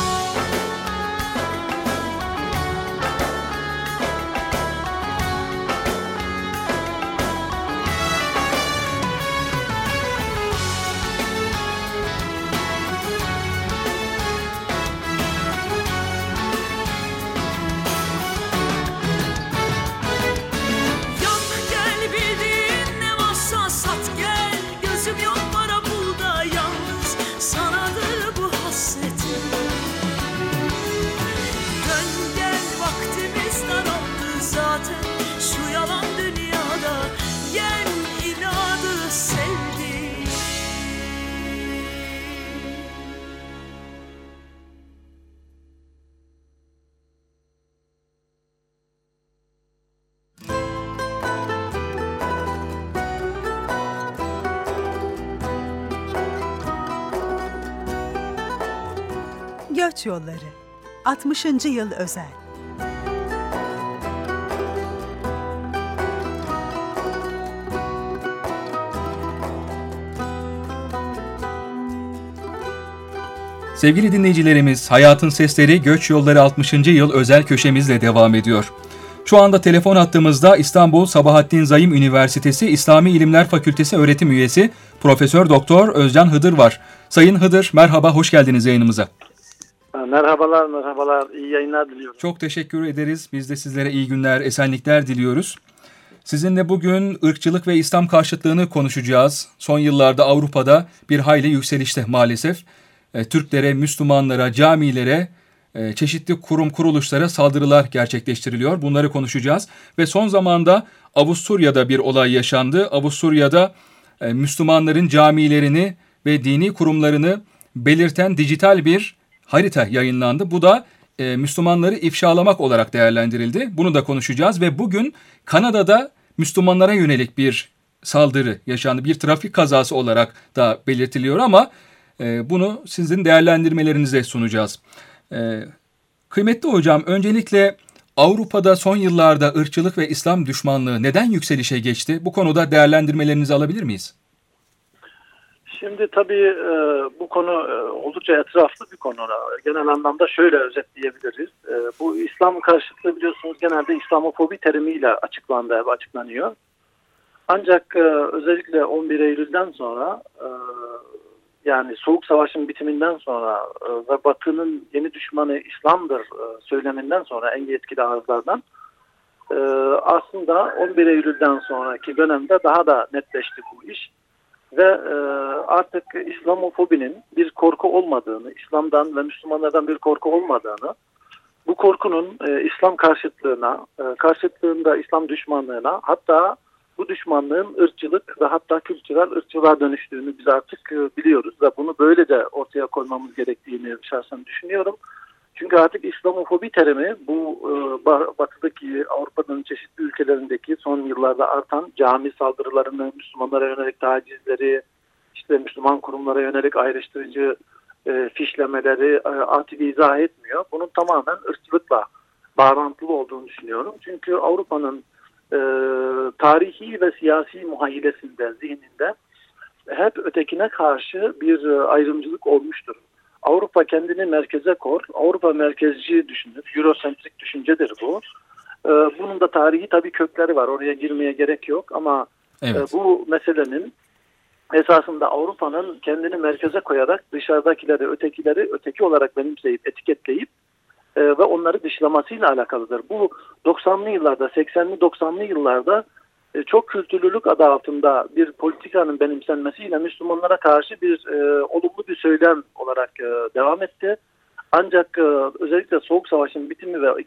C: Göç Yolları 60. Yıl Özel.
D: Sevgili dinleyicilerimiz, Hayatın Sesleri Göç Yolları 60. Yıl özel köşemizle devam ediyor. Şu anda telefon hattımızda İstanbul Sabahattin Zaim Üniversitesi İslami İlimler Fakültesi öğretim üyesi Profesör Doktor Özcan Hıdır var. Sayın Hıdır, merhaba, hoş geldiniz yayınımıza.
G: Merhabalar. İyi yayınlar diliyorum.
D: Çok teşekkür ederiz. Biz de sizlere iyi günler, esenlikler diliyoruz. Sizinle bugün ırkçılık ve İslam karşıtlığını konuşacağız. Son yıllarda Avrupa'da bir hayli yükselişte maalesef. Türklere, Müslümanlara, camilere, çeşitli kurum kuruluşlara saldırılar gerçekleştiriliyor. Bunları konuşacağız. Ve son zamanda Avusturya'da bir olay yaşandı. Avusturya'da Müslümanların camilerini ve dini kurumlarını belirten dijital bir harita yayınlandı. Bu da Müslümanları ifşalamak olarak değerlendirildi. Bunu da konuşacağız ve bugün Kanada'da Müslümanlara yönelik bir saldırı yaşandı. Bir trafik kazası olarak da belirtiliyor ama bunu sizin değerlendirmelerinize sunacağız. Kıymetli hocam, öncelikle Avrupa'da son yıllarda ırkçılık ve İslam düşmanlığı neden yükselişe geçti? Bu konuda değerlendirmelerinizi alabilir miyiz?
G: Şimdi tabii bu konu oldukça etraflı bir konu. Genel anlamda şöyle özetleyebiliriz. Bu İslam karşıtlığı biliyorsunuz genelde İslamofobi terimiyle açıklanıyor. Ancak özellikle 11 Eylül'den sonra yani Soğuk Savaş'ın bitiminden sonra ve Batı'nın yeni düşmanı İslam'dır söyleminden sonra en yetkili ağızlardan aslında 11 Eylül'den sonraki dönemde daha da netleşti bu iş. Ve artık İslamofobinin bir korku olmadığını, İslam'dan ve Müslümanlardan bir korku olmadığını, bu korkunun İslam karşıtlığında İslam düşmanlığına, hatta bu düşmanlığın ırkçılık ve hatta kültürel ırkçılığa dönüştüğünü biz artık biliyoruz ve bunu böyle de ortaya koymamız gerektiğini şahsen düşünüyorum. Çünkü artık İslamofobi terimi bu batıdaki Avrupa'nın çeşitli ülkelerindeki son yıllarda artan cami saldırılarını, Müslümanlara yönelik tacizleri, işte Müslüman kurumlara yönelik ayrıştırıcı fişlemeleri artık izah etmiyor. Bunun tamamen ırkçılıkla bağlantılı olduğunu düşünüyorum. Çünkü Avrupa'nın tarihi ve siyasi muhayyilesinde, zihninde hep ötekine karşı bir ayrımcılık olmuştur. Avrupa kendini merkeze kor, Avrupa merkezci düşünür, Eurosentrik düşüncedir bu. Bunun da tarihi tabii kökleri var, oraya girmeye gerek yok ama evet, bu meselenin esasında Avrupa'nın kendini merkeze koyarak dışarıdakileri, ötekileri öteki olarak benimseyip, etiketleyip ve onları dışlamasıyla alakalıdır. Bu 90'lı yıllarda, 80'li 90'lı yıllarda çok kültürlülük adı altında bir politikanın benimsenmesiyle Müslümanlara karşı bir olumlu bir söylem olarak devam etti. Ancak özellikle Soğuk Savaş'ın bitimi ve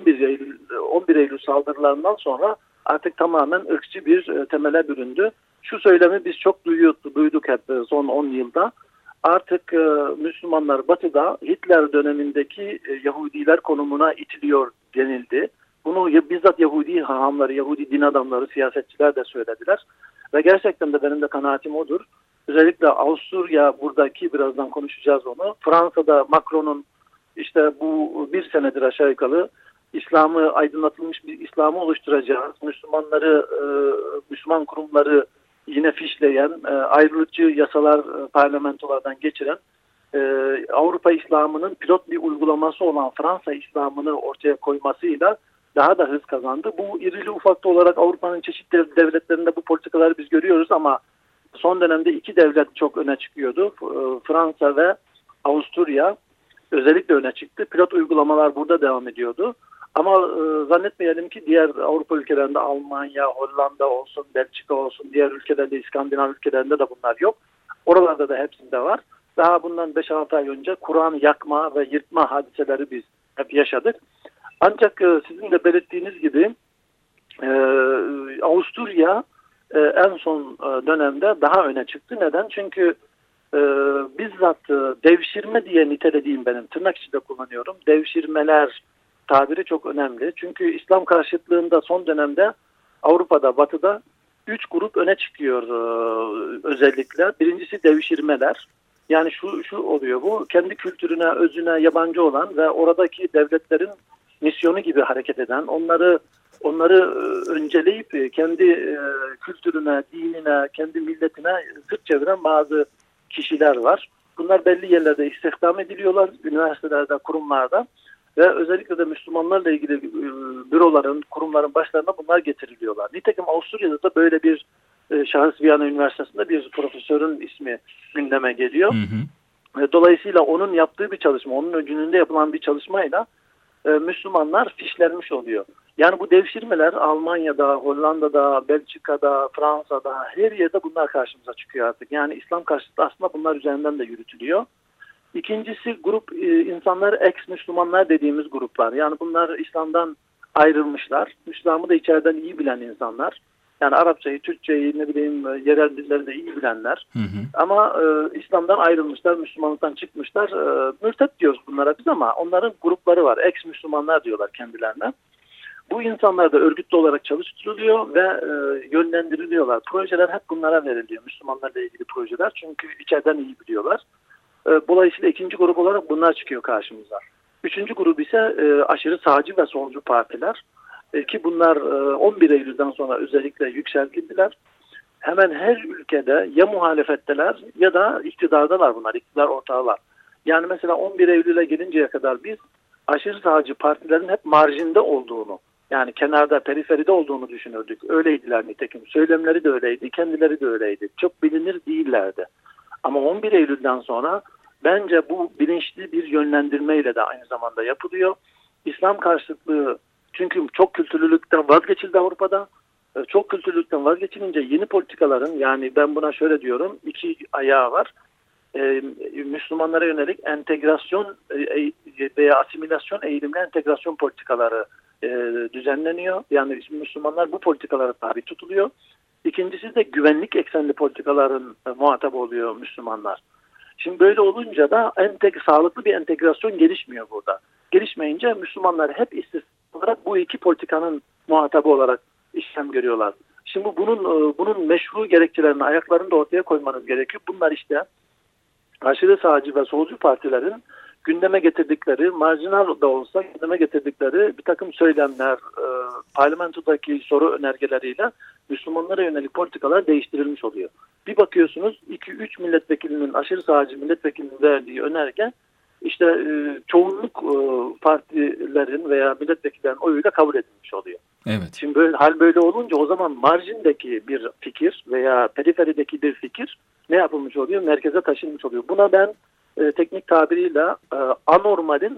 G: 11 Eylül saldırılarından sonra artık tamamen ırkçı bir temele büründü. Şu söylemi biz çok duyduk hep son 10 yılda. Artık Müslümanlar Batı'da Hitler dönemindeki Yahudiler konumuna itiliyor denildi. Bunu bizzat Yahudi hahamları, Yahudi din adamları, siyasetçiler de söylediler. Ve gerçekten de benim de kanaatim odur. Özellikle Avusturya buradaki, birazdan konuşacağız onu. Fransa'da Macron'un işte bu bir senedir aşağı yukarı İslam'ı, aydınlatılmış bir İslam'ı oluşturacağız, Müslümanları, Müslüman kurumları yine fişleyen, ayrılıkçı yasalar parlamentolardan geçiren, Avrupa İslam'ının pilot bir uygulaması olan Fransa İslam'ını ortaya koymasıyla daha da hız kazandı. Bu irili ufaklı olarak Avrupa'nın çeşitli devletlerinde bu politikaları biz görüyoruz ama son dönemde iki devlet çok öne çıkıyordu. Fransa ve Avusturya özellikle öne çıktı. Pilot uygulamalar burada devam ediyordu. Ama zannetmeyelim ki diğer Avrupa ülkelerinde Almanya, Hollanda olsun, Belçika olsun, diğer ülkelerde, İskandinav ülkelerinde de bunlar yok. Oralarda da hepsinde var. Daha bundan 5-6 ay önce Kur'an yakma ve yırtma hadiseleri biz hep yaşadık. Ancak sizin de belirttiğiniz gibi Avusturya en son dönemde daha öne çıktı. Neden? Çünkü bizzat devşirme diye nitelediğim, benim tırnak içinde kullanıyorum, devşirmeler tabiri çok önemli. Çünkü İslam karşıtlığında son dönemde Avrupa'da, Batı'da 3 grup öne çıkıyor özellikle. Birincisi devşirmeler. Yani şu oluyor, bu kendi kültürüne, özüne yabancı olan ve oradaki devletlerin misyonu gibi hareket eden, onları önceleyip kendi kültürüne, dinine, kendi milletine sırt çeviren bazı kişiler var. Bunlar belli yerlerde istihdam ediliyorlar, üniversitelerde, kurumlarda ve özellikle de Müslümanlarla ilgili büroların, kurumların başlarına bunlar getiriliyorlar. Nitekim Avusturya'da da böyle bir şahıs Viyana Üniversitesi'nde bir profesörün ismi gündeme geliyor. Dolayısıyla onun yaptığı bir çalışma, onun öncülüğünde yapılan bir çalışmayla Müslümanlar fişlenmiş oluyor. Yani bu devşirmeler Almanya'da, Hollanda'da, Belçika'da, Fransa'da her yerde bunlar karşımıza çıkıyor artık. Yani İslam karşıtı aslında bunlar üzerinden de yürütülüyor. İkincisi grup insanlar ex-Müslümanlar dediğimiz gruplar. Yani bunlar İslam'dan ayrılmışlar. İslam'ı da içeriden iyi bilen insanlar. Yani Arapçayı, Türkçeyi, ne bileyim yerel dilleri de iyi bilenler. Ama İslam'dan ayrılmışlar, Müslümanlıktan çıkmışlar. Mürtet diyoruz bunlara biz ama onların grupları var. Ex-Müslümanlar diyorlar kendilerine. Bu insanlar da örgütlü olarak çalıştırılıyor ve yönlendiriliyorlar. Projeler hep bunlara veriliyor. Müslümanlarla ilgili projeler. Çünkü içeriden iyi biliyorlar. Dolayısıyla ikinci grup olarak bunlar çıkıyor karşımıza. Üçüncü grup ise aşırı sağcı ve solcu partiler. Ki bunlar 11 Eylül'den sonra özellikle yükseltildiler. Hemen her ülkede ya muhalefetteler ya da iktidardalar bunlar, iktidar ortağılar. Yani mesela 11 Eylül'e gelinceye kadar biz aşırı sağcı partilerin hep marjinde olduğunu, yani kenarda, periferide olduğunu düşünürdük. Öyleydiler nitekim. Söylemleri de öyleydi, kendileri de öyleydi. Çok bilinir değillerdi. Ama 11 Eylül'den sonra bence bu bilinçli bir yönlendirmeyle de aynı zamanda yapılıyor. İslam karşıtlığı, çünkü çok kültürlülükten vazgeçildi Avrupa'da. Çok kültürlülükten vazgeçilince yeni politikaların, yani ben buna şöyle diyorum, iki ayağı var. Müslümanlara yönelik entegrasyon veya asimilasyon eğilimli entegrasyon politikaları düzenleniyor. Yani Müslümanlar bu politikalara tabi tutuluyor. İkincisi de güvenlik eksenli politikaların muhatabı oluyor Müslümanlar. Şimdi böyle olunca da sağlıklı bir entegrasyon gelişmiyor burada. Gelişmeyince Müslümanlar hep istisna olarak bu iki politikanın muhatabı olarak işlem görüyorlar. Şimdi bunun meşru gerekçelerini, ayaklarını da ortaya koymanız gerekiyor. Bunlar işte aşırı sağcı ve solcu partilerin gündeme getirdikleri, marjinal da olsa gündeme getirdikleri bir takım söylemler, parlamentodaki soru önergeleriyle Müslümanlara yönelik politikalar değiştirilmiş oluyor. Bir bakıyorsunuz 2-3 milletvekilinin, aşırı sağcı milletvekilinin verdiği önerge işte çoğunluk partilerin veya milletvekillerin oyuyla kabul edilmiş oluyor.
D: Evet.
G: Şimdi hal böyle olunca o zaman marjindeki bir fikir veya periferideki bir fikir ne yapılmış oluyor? Merkeze taşınmış oluyor. Buna ben teknik tabiriyle anormalin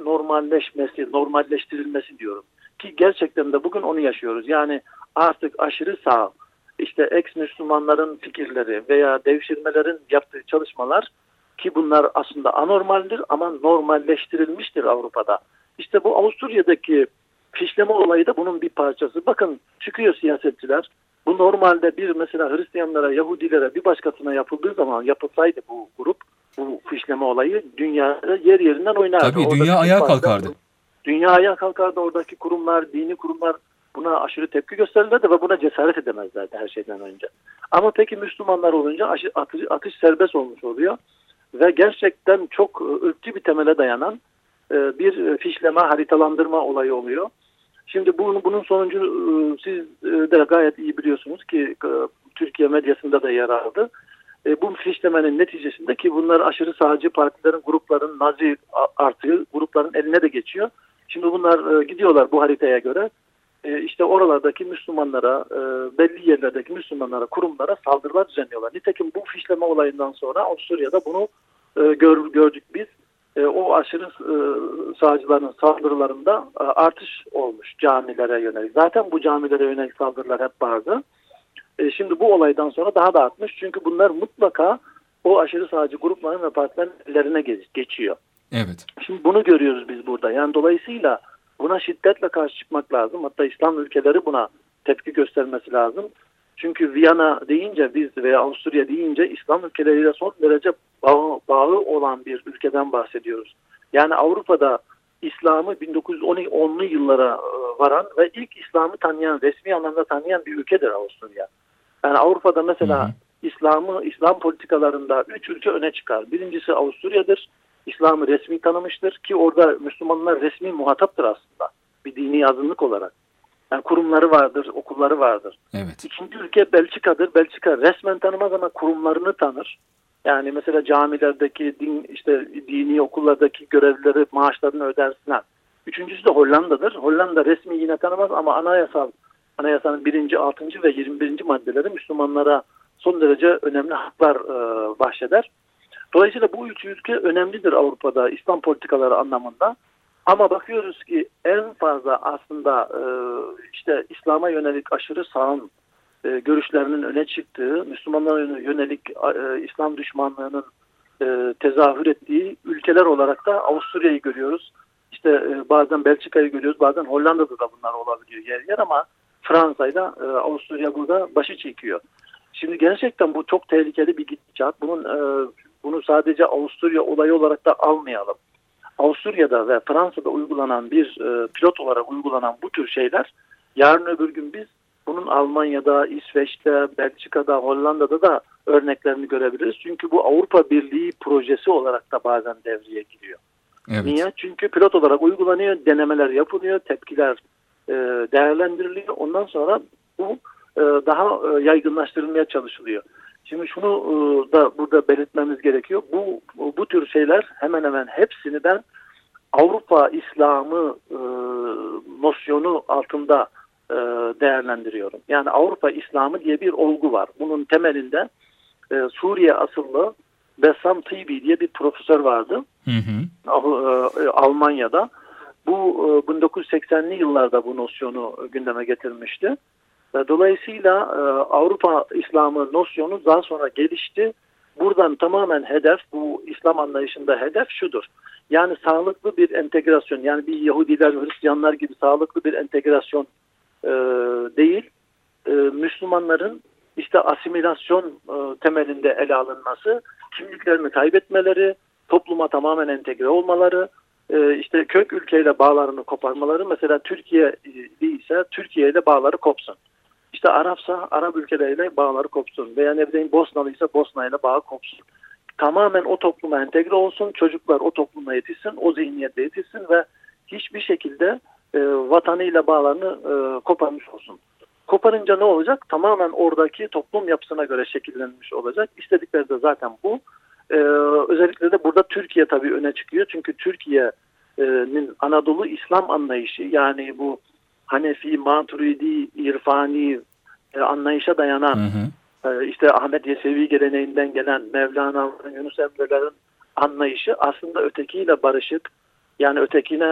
G: normalleştirilmesi diyorum. Ki gerçekten de bugün onu yaşıyoruz. Yani artık aşırı sağ, işte ex-Müslümanların fikirleri veya devşirmelerin yaptığı çalışmalar, ki bunlar aslında anormaldir ama normalleştirilmiştir Avrupa'da. İşte bu Avusturya'daki fişleme olayı da bunun bir parçası. Bakın çıkıyor siyasetçiler. Bu normalde bir mesela Hristiyanlara, Yahudilere, bir başkasına yapıldığı zaman, yapılsaydı bu grup, bu fişleme olayı dünyada yer yerinden oynardı.
D: Tabii dünya ayağa kalkardı.
G: Dünya ayağa kalkardı. Oradaki kurumlar, dini kurumlar buna aşırı tepki gösterirlerdi ve buna cesaret edemezlerdi her şeyden önce. Ama peki Müslümanlar olunca atış serbest olmuş oluyor. Ve gerçekten çok ırkçı bir temele dayanan bir fişleme, haritalandırma olayı oluyor. Şimdi bunun sonucu siz de gayet iyi biliyorsunuz ki Türkiye medyasında da yer aldı. Bu fişlemenin neticesinde, ki bunlar aşırı sağcı partilerin, grupların, Nazi artığı grupların eline de geçiyor. Şimdi bunlar gidiyorlar bu haritaya göre. İşte oralardaki Müslümanlara, belli yerlerdeki Müslümanlara, kurumlara saldırılar düzenliyorlar. Nitekim bu fişleme olayından sonra Avusturya'da bunu gördük biz. O aşırı sağcıların saldırılarında artış olmuş camilere yönelik. Zaten bu camilere yönelik saldırılar hep vardı. Şimdi bu olaydan sonra daha da artmış. Çünkü bunlar mutlaka o aşırı sağcı grupların ve partilerin ellerine geçiyor.
D: Evet.
G: Şimdi bunu görüyoruz biz burada. Yani dolayısıyla buna şiddetle karşı çıkmak lazım. Hatta İslam ülkeleri buna tepki göstermesi lazım. Çünkü Viyana deyince biz veya Avusturya deyince İslam ülkeleriyle son derece bağı olan bir ülkeden bahsediyoruz. Yani Avrupa'da İslam'ı 1910'lu yıllara varan ve ilk İslam'ı tanıyan, resmi anlamda tanıyan bir ülkedir Avusturya. Yani Avrupa'da mesela İslam politikalarında 3 ülke öne çıkar. Birincisi Avusturya'dır. İslam'ı resmi tanımıştır ki orada Müslümanlar resmi muhataptır aslında. Bir dini azınlık olarak. Yani kurumları vardır, okulları vardır.
D: Evet.
G: İkinci ülke Belçika'dır. Belçika resmen tanımaz ama kurumlarını tanır. Yani mesela camilerdeki dini okullardaki görevlileri maaşlarını ödersinler. Üçüncüsü de Hollanda'dır. Hollanda resmi yine tanımaz ama anayasanın 1. 6. ve 21. maddeleri Müslümanlara son derece önemli haklar bahşeder. Dolayısıyla bu üç ülke önemlidir Avrupa'da İslam politikaları anlamında. Ama bakıyoruz ki en fazla aslında İslam'a yönelik aşırı sağın görüşlerinin öne çıktığı, Müslümanlara yönelik İslam düşmanlığının tezahür ettiği ülkeler olarak da Avusturya'yı görüyoruz. Bazen Belçika'yı görüyoruz, bazen Hollanda'da da bunlar olabiliyor yer yer ama Fransa'yla Avusturya burada başı çekiyor. Şimdi gerçekten bu çok tehlikeli bir gidişat. Bunu sadece Avusturya olayı olarak da almayalım. Avusturya'da ve Fransa'da uygulanan pilot olarak uygulanan bu tür şeyler yarın öbür gün biz bunun Almanya'da, İsveç'te, Belçika'da, Hollanda'da da örneklerini görebiliriz. Çünkü bu Avrupa Birliği projesi olarak da bazen devreye giriyor.
D: Evet.
G: Niye? Çünkü pilot olarak uygulanıyor, denemeler yapılıyor, tepkiler değerlendiriliyor. Ondan sonra bu daha yaygınlaştırılmaya çalışılıyor. Şimdi şunu da burada belirtmemiz gerekiyor. Bu tür şeyler hemen hemen hepsini ben Avrupa İslamı nosyonu altında değerlendiriyorum. Yani Avrupa İslamı diye bir olgu var. Bunun temelinde Suriye asıllı Bessam Tibi diye bir profesör vardı. Almanya'da. Bu 1980'li yıllarda bu nosyonu gündeme getirmişti. Dolayısıyla Avrupa İslamı nosyonu daha sonra gelişti. Buradan tamamen hedef, bu İslam anlayışında hedef şudur. Yani sağlıklı bir entegrasyon, yani bir Yahudiler, Hristiyanlar gibi sağlıklı bir entegrasyon değil. Müslümanların asimilasyon temelinde ele alınması, kimliklerini kaybetmeleri, topluma tamamen entegre olmaları, kök ülkeyle bağlarını koparmaları. Mesela Türkiye ise Türkiye ile bağları kopsun. Arapsa Arap ülkeleriyle bağları kopsun. Veya Bosnalıysa Bosna ile bağı kopsun. Tamamen o topluma entegre olsun. Çocuklar o topluma yetişsin. O zihniyette yetişsin ve hiçbir şekilde vatanıyla bağlarını koparmış olsun. Koparınca ne olacak? Tamamen oradaki toplum yapısına göre şekillenmiş olacak. İstedikleri de zaten bu. Özellikle de burada Türkiye tabii öne çıkıyor. Çünkü Türkiye'nin Anadolu İslam anlayışı, yani bu Hanefi, Maturidi, İrfani anlayışa dayanan, Ahmet Yesevi geleneğinden gelen Mevlana, Yunus Emre'lerin anlayışı aslında ötekiyle barışık, yani ötekine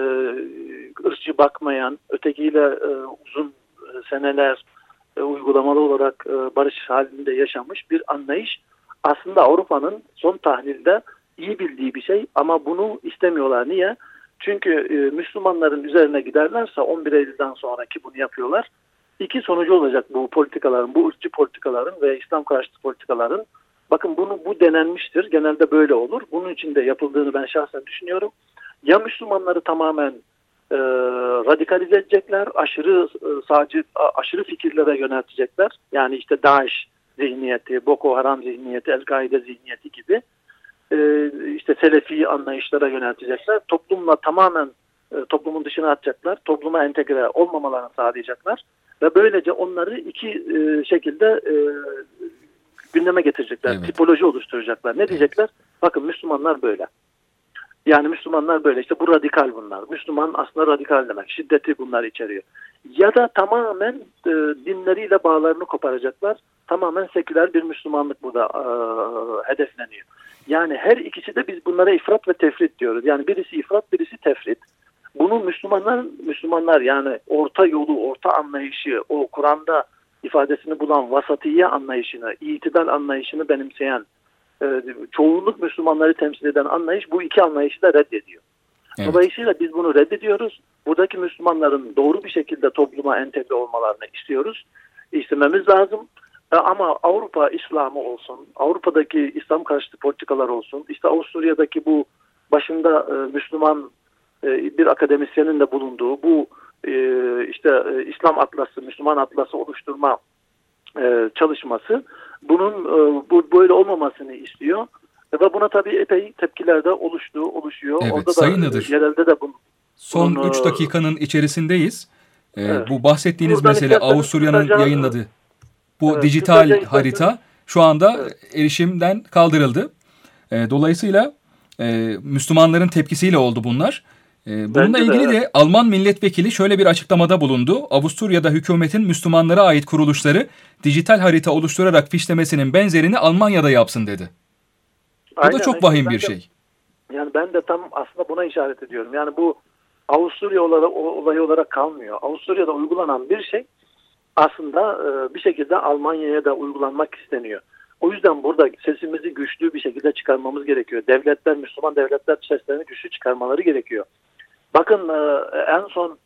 G: ırkçı bakmayan, ötekiyle uzun seneler uygulamalı olarak barış halinde yaşamış bir anlayış. Aslında Avrupa'nın son tahlilde iyi bildiği bir şey ama bunu istemiyorlar. Niye? Çünkü Müslümanların üzerine giderlerse 11 Eylül'den sonraki bunu yapıyorlar. İki sonucu olacak bu politikaların, bu ırkçı politikaların ve İslam karşıtı politikaların. Bakın bu denenmiştir. Genelde böyle olur. Bunun için de yapıldığını ben şahsen düşünüyorum. Ya Müslümanları tamamen radikalize edecekler, aşırı sağcı, aşırı fikirlere yöneltecekler. Yani DAEŞ zihniyeti, Boko Haram zihniyeti, El-Kaide zihniyeti gibi Selefi anlayışlara yöneltecekler. Toplumla tamamen toplumun dışına atacaklar. Topluma entegre olmamalarını sağlayacaklar. Ve böylece onları iki şekilde gündeme getirecekler.
D: Evet.
G: Tipoloji oluşturacaklar. Ne diyecekler? Bakın Müslümanlar böyle. Yani Müslümanlar böyle. Bu radikal bunlar. Müslüman aslında radikal demek. Şiddeti bunlar içeriyor. Ya da tamamen dinleriyle bağlarını koparacaklar. Tamamen seküler bir Müslümanlık burada hedefleniyor. Yani her ikisi de biz bunlara ifrat ve tefrit diyoruz. Yani birisi ifrat, birisi tefrit. Bunu Müslümanlar yani orta yolu, orta anlayışı, o Kur'an'da ifadesini bulan vasatiye anlayışını, itidal anlayışını benimseyen, çoğunluk Müslümanları temsil eden anlayış bu iki anlayışı da reddediyor. Evet. Dolayısıyla biz bunu reddediyoruz. Buradaki Müslümanların doğru bir şekilde topluma entegre olmalarını istiyoruz. İstememiz lazım. Ama Avrupa İslamı olsun, Avrupa'daki İslam karşıtı politikalar olsun, Avusturya'daki bu başında Müslüman bir akademisyenin de bulunduğu bu İslam Atlası, Müslüman Atlası oluşturma çalışması bunun bu böyle olmamasını istiyor. Ve buna tabii epey tepkiler de oluşuyor.
D: Evet,
G: Orada
D: Sayın
G: da
D: Hıdır.
G: yerelde de
D: Son
G: bunun,
D: 3 dakikanın içerisindeyiz.
G: Evet.
D: Bu bahsettiğiniz
G: Buradan
D: mesele
G: isterseniz
D: Avusturya'nın
G: kısaca-
D: yayınladığı bu
G: Evet,
D: dijital
G: kısaca isterseniz-
D: harita şu anda
G: Evet.
D: erişimden kaldırıldı. Dolayısıyla Müslümanların tepkisiyle oldu bunlar. Bununla
G: Bence de,
D: ilgili
G: evet.
D: de Alman milletvekili şöyle bir açıklamada bulundu. Avusturya'da hükümetin Müslümanlara ait kuruluşları dijital harita oluşturarak fişlemesinin benzerini Almanya'da yapsın dedi. Bu da
G: Aynen,
D: çok
G: işte
D: vahim
G: ben
D: bir
G: de-
D: şey.
G: Yani ben de tam aslında buna işaret ediyorum. Yani bu Avusturya olayı olarak kalmıyor. Avusturya'da uygulanan bir şey aslında bir şekilde Almanya'ya da uygulanmak isteniyor. O yüzden burada sesimizi güçlü bir şekilde çıkarmamız gerekiyor. Devletler, Müslüman devletler seslerini güçlü çıkarmaları gerekiyor. Bakın en son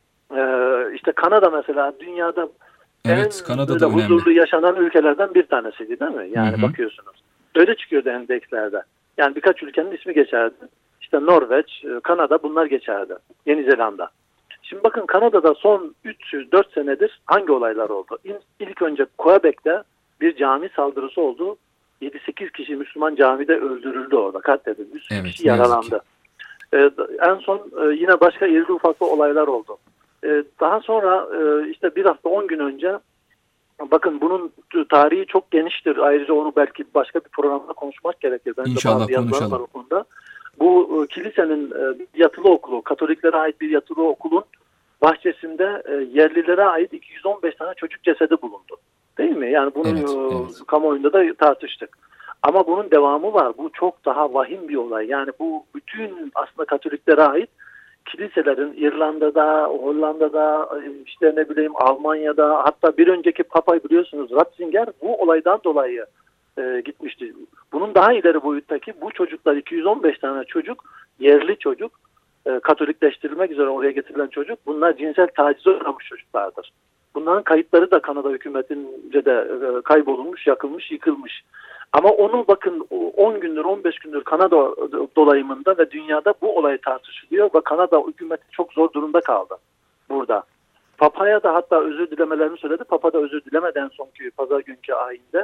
G: işte Kanada mesela dünyada
D: Evet,
G: en
D: Kanada
G: böyle
D: da önemli.
G: huzurlu yaşanan ülkelerden bir tanesiydi değil mi? Yani
D: Hı hı.
G: bakıyorsunuz. Öyle çıkıyordu endekslerde. Yani birkaç ülkenin ismi geçerdi. İşte Norveç, Kanada bunlar geçerdi. Yeni Zelanda. Şimdi bakın Kanada'da son 3-4 senedir hangi olaylar oldu? İlk önce Quebec'te bir cami saldırısı oldu. 7-8 kişi Müslüman camide öldürüldü orada. Katledildi. Bir sürü
D: Evet,
G: kişi
D: ne yazık
G: yaralandı. En son yine başka irili ufaklı olaylar oldu. Daha sonra işte bir hafta 10 gün önce bakın bunun tarihi çok geniştir. Ayrıca onu belki başka bir programda konuşmak gerekir. Ben de
D: İnşallah
G: bazı yazılarım
D: konuşalım.
G: var o konuda. Bu kilisenin yatılı okulu, Katoliklere ait bir yatılı okulun bahçesinde yerlilere ait 215 tane çocuk cesedi bulundu. Değil mi? Yani bunu
D: Evet.
G: kamuoyunda da tartıştık. Ama bunun devamı var. Bu çok daha vahim bir olay. Yani bu bütün aslında Katoliklere ait kiliselerin İrlanda'da, Hollanda'da, işte ne bileyim Almanya'da, hatta bir önceki Papa biliyorsunuz Ratzinger bu olaydan dolayı gitmişti. Bunun daha ileri boyuttaki bu çocuklar 215 tane çocuk, yerli çocuk, Katolikleştirilmek üzere oraya getirilen çocuk, bunlar cinsel tacize uğramış çocuklardır. Bunların kayıtları da Kanada hükümetince de kaybolmuş, yakılmış, yıkılmış. Ama onu bakın 10 gündür, 15 gündür Kanada dolayımında ve dünyada bu olay tartışılıyor ve Kanada hükümeti çok zor durumda kaldı burada. Papa'ya da hatta özür dilemelerini söyledi. Papa da özür dilemeden sonki pazar günkü ayinde.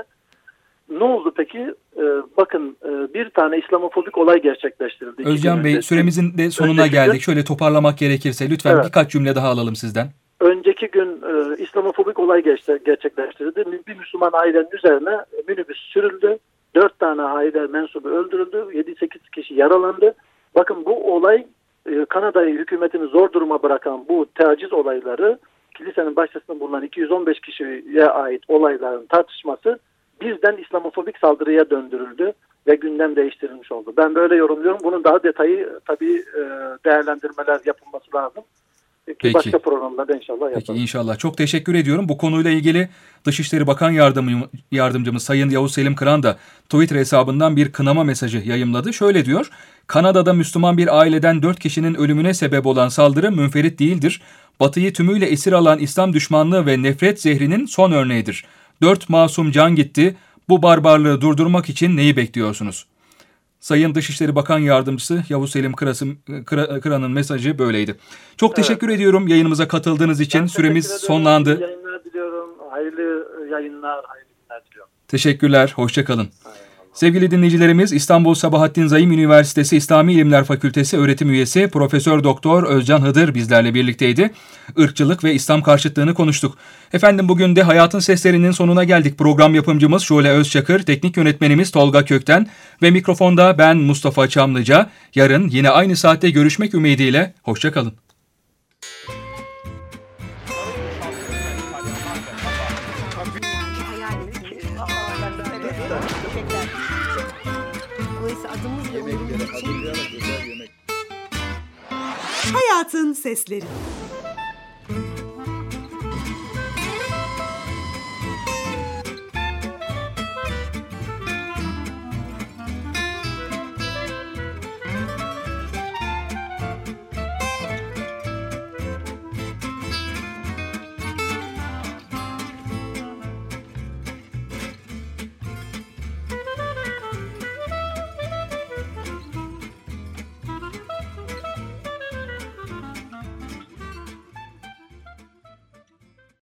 G: Ne oldu peki? Bakın bir tane İslamofobik olay gerçekleştirildi.
D: Özcan Bey, süremizin de sonuna
G: Önceki
D: geldik.
G: gün-
D: Şöyle toparlamak gerekirse lütfen
G: Evet.
D: birkaç cümle daha alalım sizden.
G: Önceki gün İslamofobik olay gerçekleştirildi. Bir Müslüman ailenin üzerine minibüs sürüldü. 4 tane aile mensubu öldürüldü. 7-8 kişi yaralandı. Bakın bu olay Kanada hükümetini zor duruma bırakan bu taciz olayları, kilisenin bahçesinde bulunan 215 kişiye ait olayların tartışması birden İslamofobik saldırıya döndürüldü ve gündem değiştirilmiş oldu. Ben böyle yorumluyorum. Bunun daha detayı tabii değerlendirmeler yapılması lazım.
D: Peki.
G: Başka programlarda inşallah yaparız.
D: Peki inşallah. Çok teşekkür ediyorum. Bu konuyla ilgili Dışişleri Bakan Yardımcımız Sayın Yavuz Selim Kıran da Twitter hesabından bir kınama mesajı yayımladı. Şöyle diyor: Kanada'da Müslüman bir aileden 4 kişinin ölümüne sebep olan saldırı münferit değildir. Batı'yı tümüyle esir alan İslam düşmanlığı ve nefret zehrinin son örneğidir. 4 masum can gitti. Bu barbarlığı durdurmak için neyi bekliyorsunuz? Sayın Dışişleri Bakan Yardımcısı Yavuz Selim Kıran'ın mesajı böyleydi. Çok teşekkür ediyorum yayınımıza katıldığınız için.
G: Ben
D: Süremiz
G: teşekkür ederim.
D: sonlandı.
G: İyi yayınlar diliyorum. Hayırlı yayınlar, hayırlı günler diliyorum.
D: Teşekkürler, hoşçakalın. Sevgili dinleyicilerimiz, İstanbul Sabahattin Zaim Üniversitesi İslami İlimler Fakültesi öğretim üyesi Profesör Doktor Özcan Hıdır bizlerle birlikteydi. Irkçılık ve İslam karşıtlığını konuştuk. Efendim bugün de Hayatın Seslerinin sonuna geldik. Program yapımcımız Şule Özçakır, teknik yönetmenimiz Tolga Kökten ve mikrofonda ben Mustafa Çamlıca. Yarın yine aynı saatte görüşmek ümidiyle, hoşçakalın.
B: Yemeklere hazırlayarak özel yemek.
C: Hayatın Sesleri.